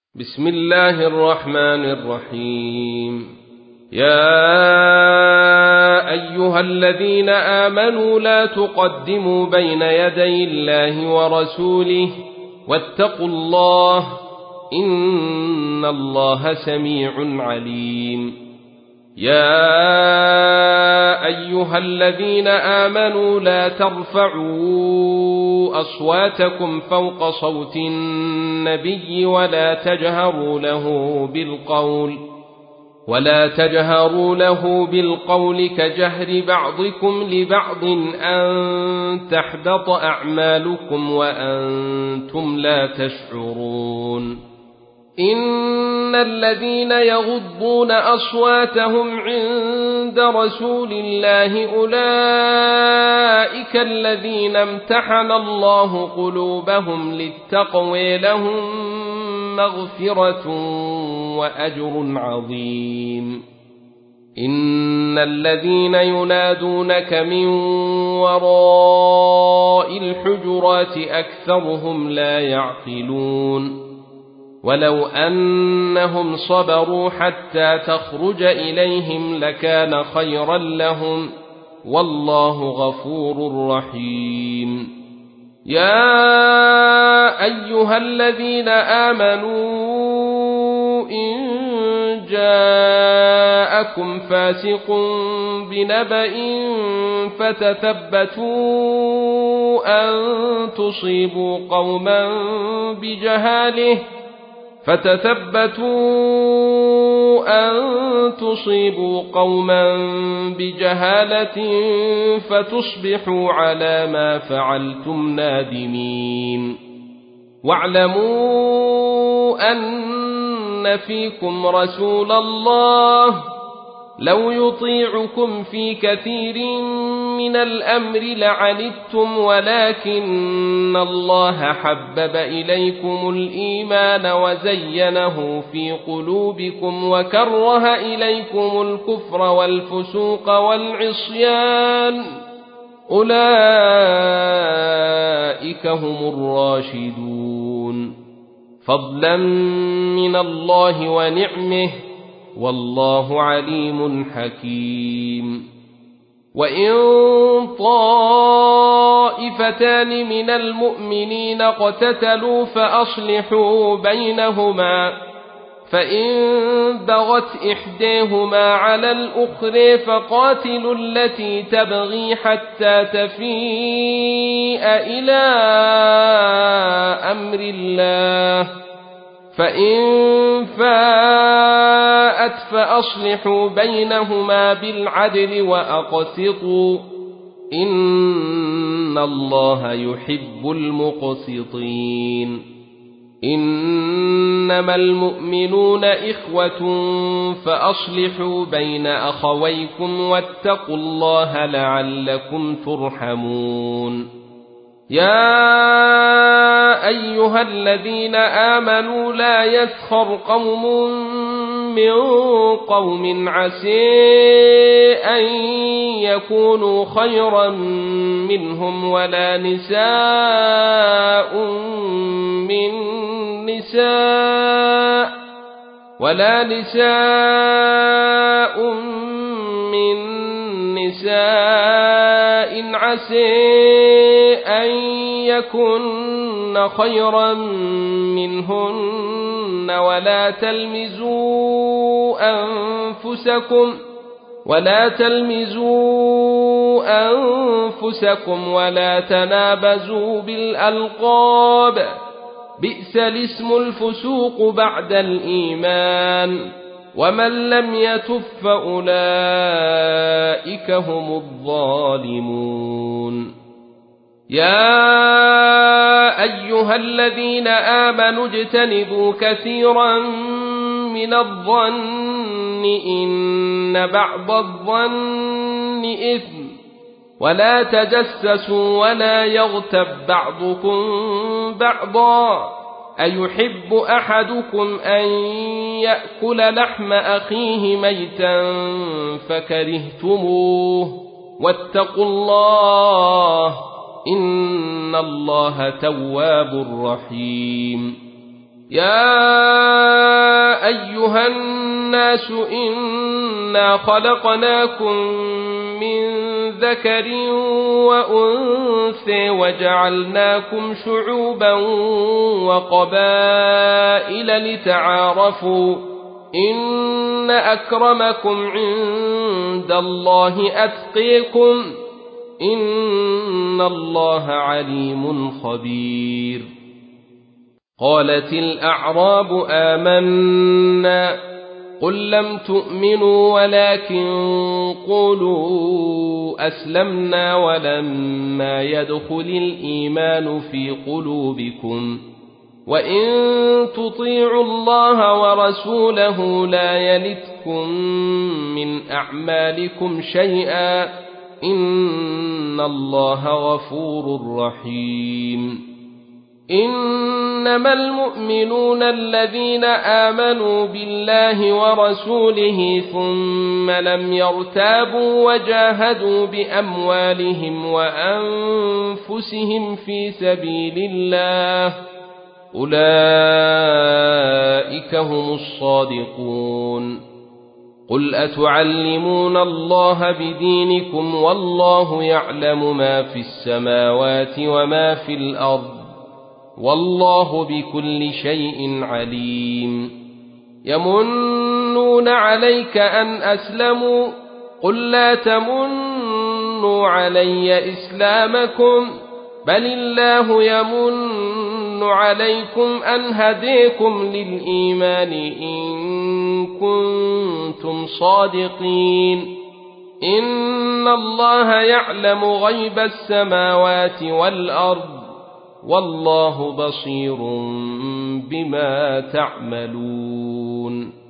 بسم الله الرحمن الرحيم. يا أيها الذين آمنوا لا تقدموا بين يدي الله ورسوله واتقوا الله إن الله سميع عليم. يا أيها الذين آمنوا لا ترفعوا أصواتكم فوق صوت النبي ولا تجهروا له بالقول كجهر بعضكم لبعض أن تحبط أعمالكم وأنتم لا تشعرون. إن الذين يغضون أصواتهم عند رسول الله أولئك الذين امتحن الله قلوبهم للتقوى لهم مغفرة وأجر عظيم. إن الذين ينادونك من وراء الحجرات أكثرهم لا يعقلون. ولو أنهم صبروا حتى تخرج إليهم لكان خيرا لهم والله غفور رحيم. يا أيها الذين آمنوا إن جاءكم فاسق بنبأ فتثبتوا أن تصيبوا قوما بجهالة فتصبحوا على ما فعلتم نادمين. واعلموا أن فيكم رسول الله لو يطيعكم في كثير من الأمر لعنتم ولكن الله حبب إليكم الإيمان وزينه في قلوبكم وكره إليكم الكفر والفسوق والعصيان أولئك هم الراشدون فضلا من الله ونعمه والله عليم حكيم. وإن طائفتان من المؤمنين اقتتلوا فأصلحوا بينهما فإن بغت إحداهما على الأخرى فقاتلوا التي تبغي حتى تفيء إلى أمر الله فإن فاءت فأصلحوا بينهما بالعدل وأقسطوا إن الله يحب المقسطين. إنما المؤمنون إخوة فأصلحوا بين أخويكم واتقوا الله لعلكم ترحمون. يا أيها الذين آمنوا لا يسخر قوم من قوم عسى أن يكونوا خيرا منهم ولا نساء من نساء عسى أن يكن خيرا منهن ولا تلمزوا أنفسكم ولا تنابزوا بالألقاب بئس الاسم الفسوق بعد الإيمان ومن لم يتب فأولئك هم الظالمون. يا أيها الذين آمنوا اجتنبوا كثيرا من الظن إن بعض الظن إثم ولا تجسسوا ولا يغتب بعضكم بعضا أيحب أحدكم أن يأكل لحم أخيه ميتا فكرهتموه واتقوا الله إن الله تواب رحيم. يا أيها الناس إنا خلقناكم من ذكر وأنثى وجعلناكم شعوبا وقبائل لتعارفوا إن أكرمكم عند الله أتقيكم إن الله عليم خبير. قالت الأعراب آمنا قل لم تؤمنوا ولكن قولوا أسلمنا ولما يدخل الإيمان في قلوبكم وإن تطيعوا الله ورسوله لا يلتكم من أعمالكم شيئا إن الله غفور رحيم. إنما المؤمنون الذين آمنوا بالله ورسوله ثم لم يرتابوا وجاهدوا بأموالهم وأنفسهم في سبيل الله أولئك هم الصادقون. قل أتعلمون الله بدينكم والله يعلم ما في السماوات وما في الأرض والله بكل شيء عليم. يمنون عليك أن أسلموا قل لا تمنوا علي إسلامكم بل الله يمن عليكم أن هديكم للإيمان إن كنتم صادقين. إن الله يعلم غيب السماوات والأرض والله بصير بما تعملون.